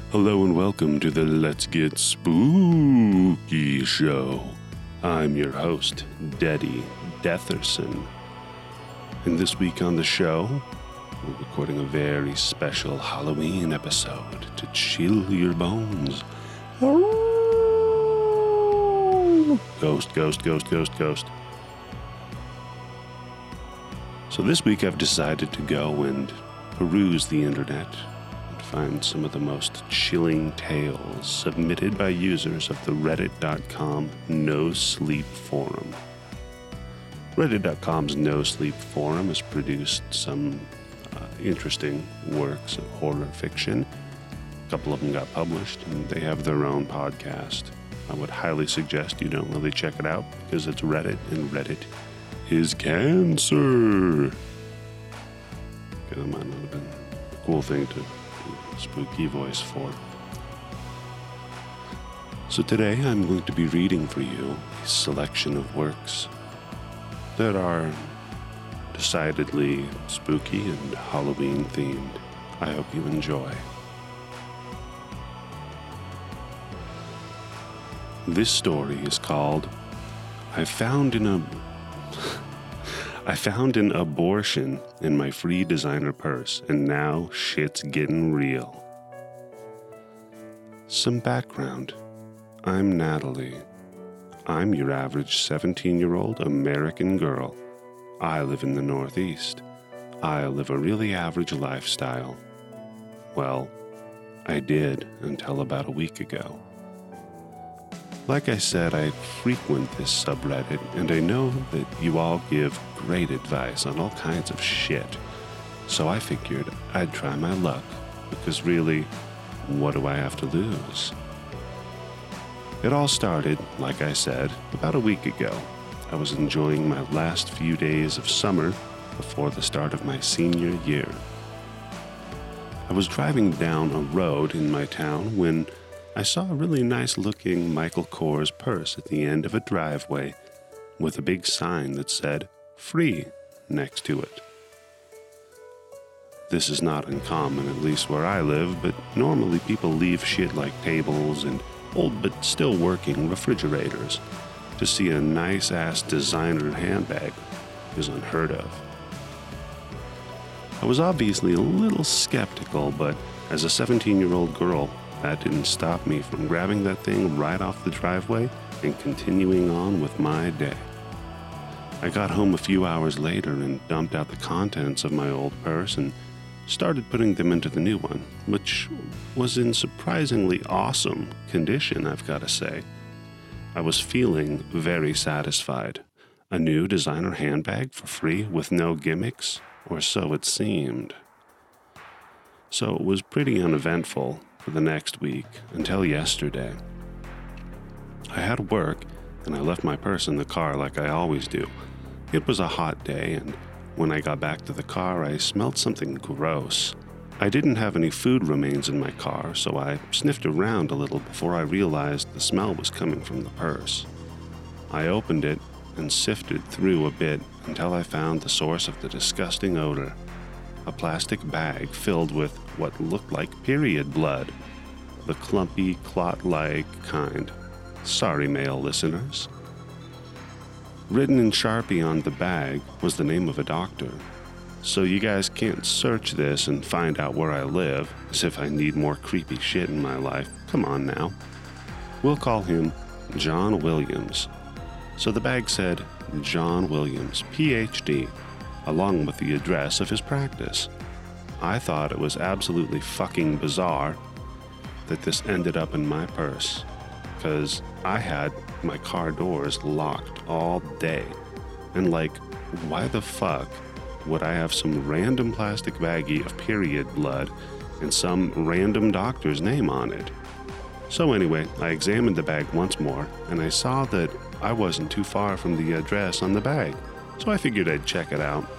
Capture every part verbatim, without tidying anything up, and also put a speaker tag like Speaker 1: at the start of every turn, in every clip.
Speaker 1: Hello and welcome to the Let's Get Spooky Show. I'm your host, Daddy Deatherson. And this week on the show, we're recording a very special Halloween episode to chill your bones. Ghost, ghost, ghost, ghost, ghost. So this week I've decided to go and peruse the internet and find some of the most chilling tales submitted by users of the reddit dot com No Sleep Forum. reddit dot com's No Sleep Forum has produced some uh, interesting works of horror fiction. A couple of them got published, and they have their own podcast. I would highly suggest you don't really check it out because it's Reddit, and Reddit is cancer. Okay, that might not have been a cool thing to do a spooky voice for. So today I'm going to be reading for you a selection of works that are decidedly spooky and Halloween themed. I hope you enjoy. This story is called I Found an Ab- I found an abortion in my free designer purse, and now shit's getting real. Some background. I'm Natalie. I'm your average seventeen-year-old American girl. I live in the Northeast. I live a really average lifestyle. Well, I did until about a week ago. Like I said, I frequent this subreddit, and I know that you all give great advice on all kinds of shit. So I figured I'd try my luck, because really, what do I have to lose? It all started, like I said, about a week ago. I was enjoying my last few days of summer before the start of my senior year. I was driving down a road in my town when I saw a really nice-looking Michael Kors purse at the end of a driveway with a big sign that said, "Free," next to it. This is not uncommon, at least where I live, but normally people leave shit like tables and old but still working refrigerators. To see a nice-ass designer handbag is unheard of. I was obviously a little skeptical, but as a seventeen-year-old girl, that didn't stop me from grabbing that thing right off the driveway and continuing on with my day. I got home a few hours later and dumped out the contents of my old purse and started putting them into the new one, which was in surprisingly awesome condition, I've got to say. I was feeling very satisfied. A new designer handbag for free with no gimmicks, or so it seemed. So it was pretty uneventful for the next week until yesterday. I had work and I left my purse in the car like I always do. It was a hot day, and when I got back to the car, I smelled something gross. I didn't have any food remains in my car, so I sniffed around a little before I realized the smell was coming from the purse. I opened it and sifted through a bit until I found the source of the disgusting odor. A plastic bag filled with what looked like period blood, the clumpy, clot-like kind. Sorry, male listeners. Written in Sharpie on the bag was the name of a doctor. So you guys can't search this and find out where I live, as if I need more creepy shit in my life. Come on now. We'll call him John Williams. So the bag said, John Williams, P H D, along with the address of his practice. I thought it was absolutely fucking bizarre that this ended up in my purse, because I had my car doors locked all day. And like, why the fuck would I have some random plastic baggie of period blood and some random doctor's name on it? So anyway, I examined the bag once more, and I saw that I wasn't too far from the address on the bag, so I figured I'd check it out.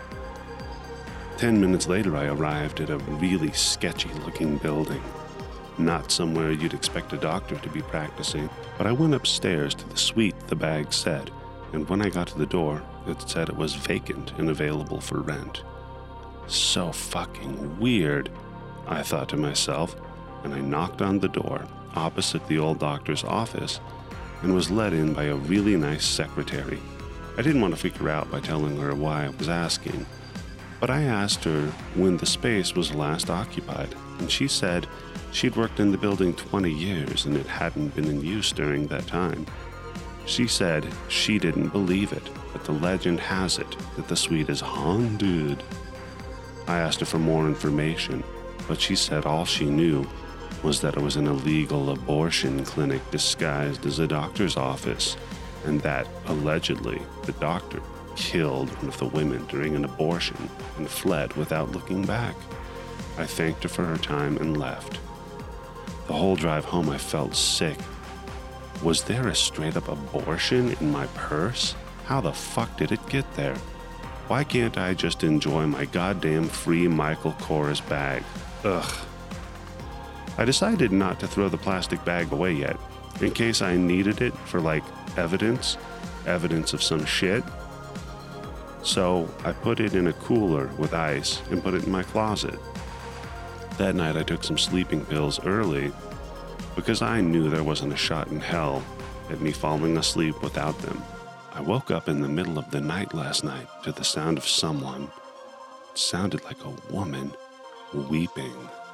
Speaker 1: Ten minutes later, I arrived at a really sketchy-looking building. Not somewhere you'd expect a doctor to be practicing, but I went upstairs to the suite the bag said, and when I got to the door, it said it was vacant and available for rent. So fucking weird, I thought to myself, and I knocked on the door opposite the old doctor's office and was let in by a really nice secretary. I didn't want to freak her out by telling her why I was asking, but I asked her when the space was last occupied, and she said she'd worked in the building twenty years and it hadn't been in use during that time. She said she didn't believe it, but the legend has it that the suite is haunted. I asked her for more information, but she said all she knew was that it was an illegal abortion clinic disguised as a doctor's office, and that, allegedly, the doctor killed one of the women during an abortion and fled without looking back. I thanked her for her time and left. The whole drive home I felt sick. Was there a straight-up abortion in my purse? How the fuck did it get there? Why can't I just enjoy my goddamn free Michael Kors bag? Ugh. I decided not to throw the plastic bag away yet, in case I needed it for, like, evidence, evidence of some shit. So I put it in a cooler with ice and put it in my closet. That night I took some sleeping pills early because I knew there wasn't a shot in hell at me falling asleep without them. I woke up in the middle of the night last night to the sound of someone. It sounded like a woman weeping.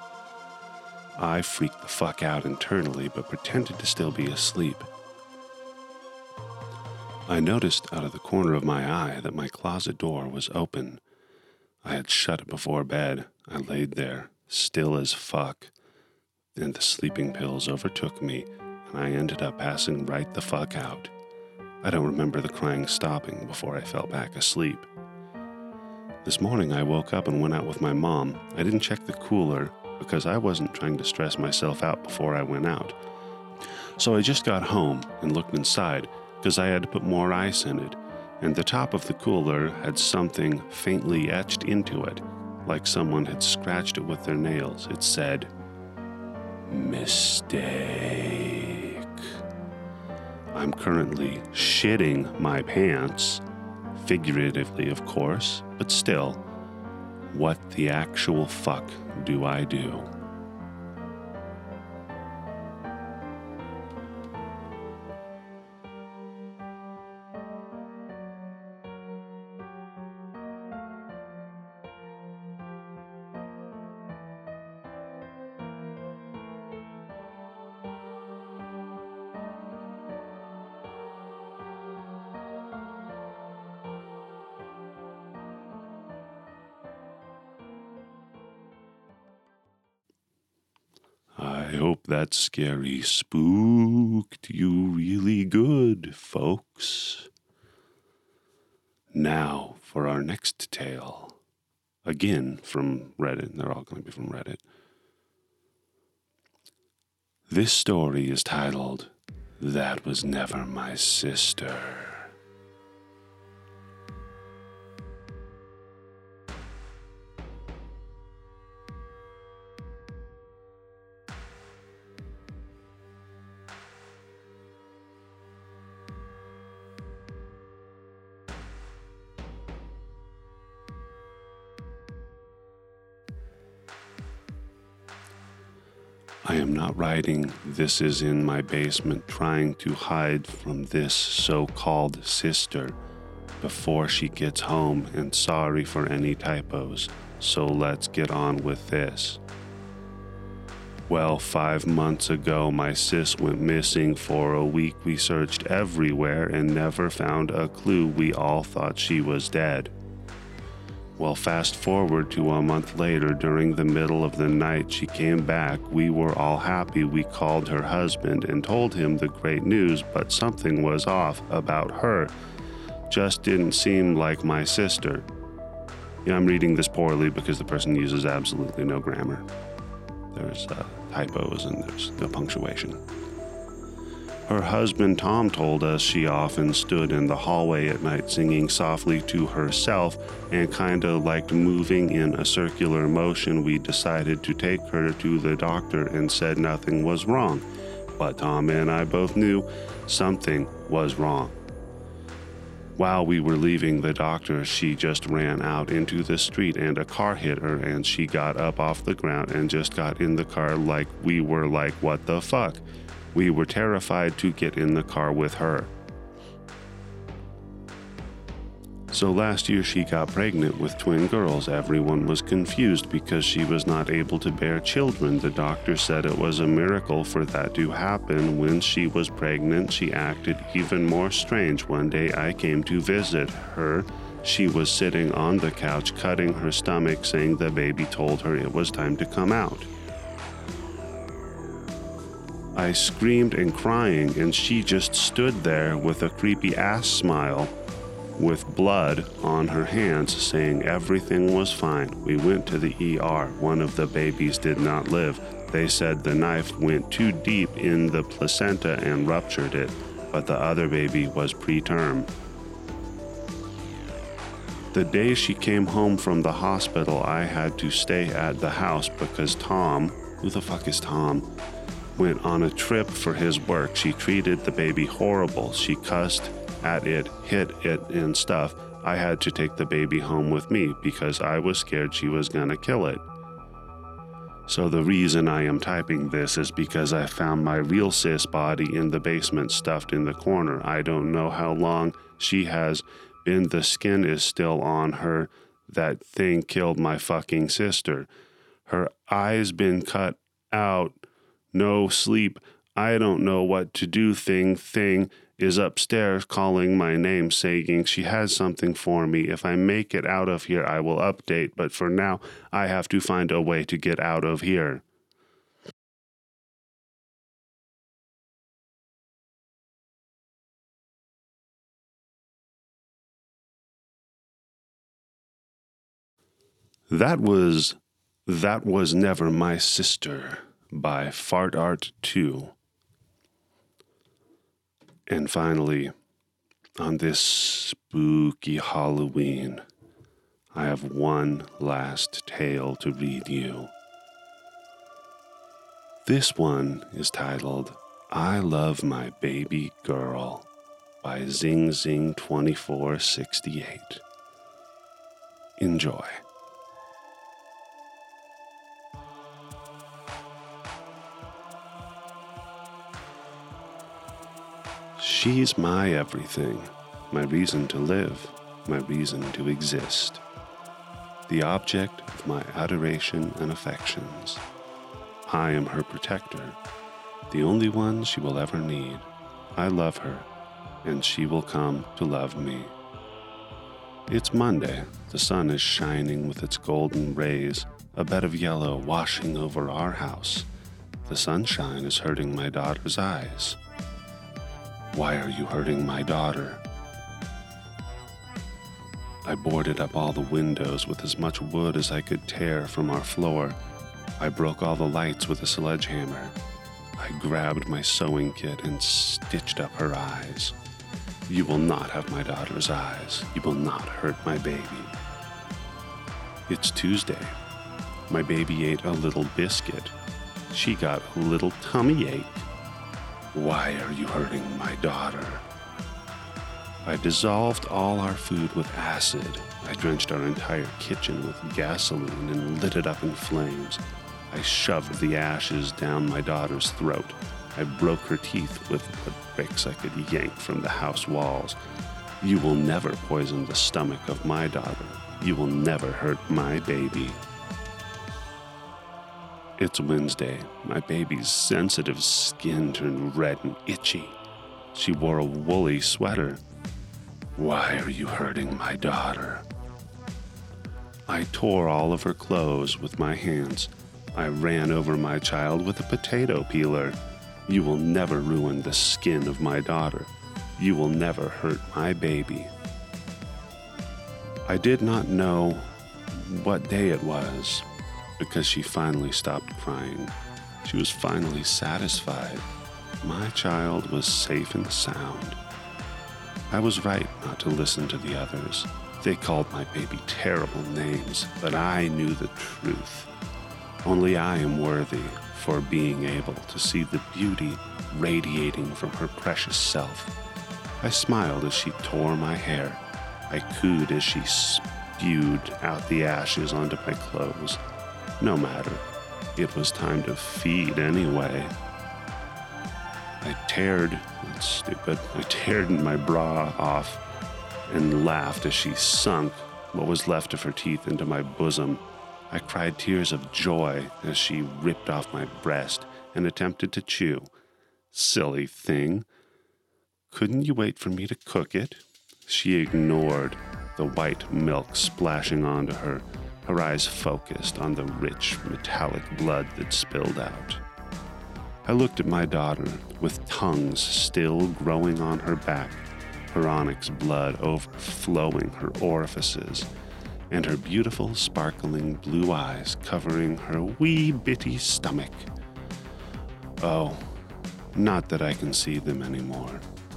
Speaker 1: I freaked the fuck out internally, but pretended to still be asleep. I noticed out of the corner of my eye that my closet door was open. I had shut it before bed. I laid there, still as fuck, and the sleeping pills overtook me, and I ended up passing right the fuck out. I don't remember the crying stopping before I fell back asleep. This morning I woke up and went out with my mom. I didn't check the cooler, because I wasn't trying to stress myself out before I went out. So I just got home and looked inside because I had to put more ice in it, and the top of the cooler had something faintly etched into it, like someone had scratched it with their nails. It said, "Mistake." I'm currently shitting my pants, figuratively of course, but still, what the actual fuck do I do? I hope that scary spooked you really good, folks. Now for our next tale. Again from Reddit. They're all going to be from Reddit. This story is titled, "That Was Never My Sister." I am not writing "This is in my basement" trying to hide from this so-called sister before she gets home, and sorry for any typos, so let's get on with this. Well, five months ago, my sis went missing for a week. We searched everywhere and never found a clue. We all thought she was dead. Well, fast forward to a month later, during the middle of the night, she came back. We were all happy. We called her husband and told him the great news, but something was off about her. Just didn't seem like my sister. Yeah, I'm reading this poorly because the person uses absolutely no grammar. There's uh, typos and there's no punctuation. Her husband Tom told us she often stood in the hallway at night singing softly to herself and kinda liked moving in a circular motion. We decided to take her to the doctor and said nothing was wrong, but Tom and I both knew something was wrong. While we were leaving the doctor, she just ran out into the street and a car hit her and she got up off the ground and just got in the car like we were like, what the fuck? We were terrified to get in the car with her. So last year she got pregnant with twin girls. Everyone was confused because she was not able to bear children. The doctor said it was a miracle for that to happen. When she was pregnant, she acted even more strange. One day I came to visit her. She was sitting on the couch cutting her stomach, saying the baby told her it was time to come out. I screamed and crying, and she just stood there with a creepy ass smile, with blood on her hands, saying everything was fine. We went to the E R. One of the babies did not live. They said the knife went too deep in the placenta and ruptured it, but the other baby was preterm. The day she came home from the hospital, I had to stay at the house because Tom, who the fuck is Tom, went on a trip for his work. She treated the baby horrible. She cussed at it, hit it, and stuff. I had to take the baby home with me because I was scared she was gonna kill it. So the reason I am typing this is because I found my real sis body in the basement stuffed in the corner. I don't know how long she has been. The skin is still on her. That thing killed my fucking sister. Her eyes been cut out. No sleep. I don't know what to do. Thing, thing. is upstairs calling my name, saying she has something for me. If I make it out of here, I will update, but for now, I have to find a way to get out of here. That was That Was Never My Sister by Fart Art two. And finally, on this spooky Halloween, I have one last tale to read you. This one is titled, I Love My Baby Girl by Zing Zing twenty-four sixty-eight. Enjoy. She's my everything, my reason to live, my reason to exist, the object of my adoration and affections. I am her protector, the only one she will ever need. I love her, and she will come to love me. It's Monday. The sun is shining with its golden rays, a bed of yellow washing over our house. The sunshine is hurting my daughter's eyes. Why are you hurting my daughter? I boarded up all the windows with as much wood as I could tear from our floor. I broke all the lights with a sledgehammer. I grabbed my sewing kit and stitched up her eyes. You will not have my daughter's eyes. You will not hurt my baby. It's Tuesday. My baby ate a little biscuit. She got a little tummy ache. Why are you hurting my daughter? I dissolved all our food with acid. I drenched our entire kitchen with gasoline and lit it up in flames. I shoved the ashes down my daughter's throat. I broke her teeth with the bricks I could yank from the house walls. You will never poison the stomach of my daughter. You will never hurt my baby. It's Wednesday. My baby's sensitive skin turned red and itchy. She wore a woolly sweater. Why are you hurting my daughter? I tore all of her clothes with my hands. I ran over my child with a potato peeler. You will never ruin the skin of my daughter. You will never hurt my baby. I did not know what day it was, because she finally stopped crying. She was finally satisfied. My child was safe and sound. I was right not to listen to the others. They called my baby terrible names, but I knew the truth. Only I am worthy for being able to see the beauty radiating from her precious self. I smiled as she tore my hair. I cooed as she spewed out the ashes onto my clothes. No matter. It was time to feed anyway. I teared, that's stupid, I teared my bra off and laughed as she sunk what was left of her teeth into my bosom. I cried tears of joy as she ripped off my breast and attempted to chew. Silly thing. Couldn't you wait for me to cook it? She ignored the white milk splashing onto her, her eyes focused on the rich, metallic blood that spilled out. I looked at my daughter, with tongues still growing on her back, her onyx blood overflowing her orifices, and her beautiful, sparkling blue eyes covering her wee bitty stomach. Oh, not that I can see them anymore.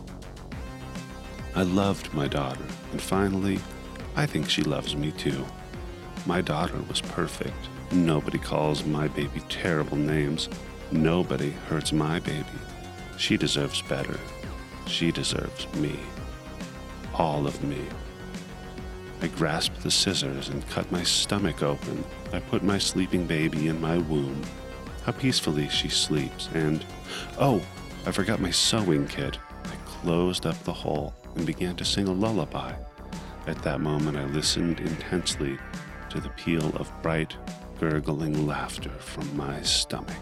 Speaker 1: I loved my daughter, and finally, I think she loves me too. My daughter was perfect. Nobody calls my baby terrible names. Nobody hurts my baby. She deserves better. She deserves me. All of me. I grasped the scissors and cut my stomach open. I put my sleeping baby in my womb. How peacefully she sleeps, and, oh, I forgot my sewing kit. I closed up the hole and began to sing a lullaby. At that moment, I listened intensely to the peal of bright, gurgling laughter from my stomach.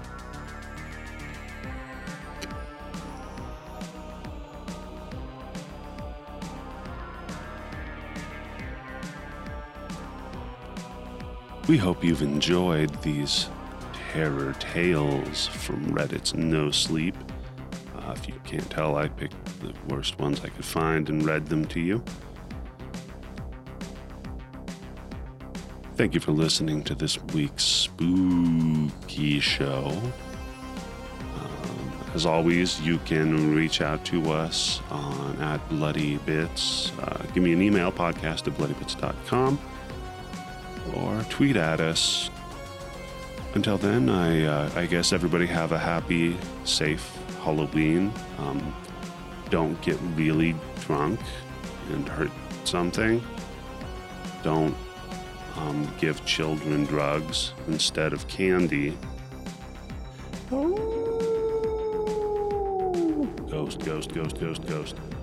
Speaker 1: We hope you've enjoyed these terror tales from Reddit's No Sleep. Uh, if you can't tell, I picked the worst ones I could find and read them to you. Thank you for listening to this week's spooky show. Um, as always, you can reach out to us on at Bloody Bits. Uh, give me an email, podcast at bloody bits dot com, or tweet at us. Until then, I uh, I guess everybody have a happy, safe Halloween. Um, don't get really drunk and hurt something. Don't um, give children drugs instead of candy. Ghost, ghost, ghost, ghost, ghost.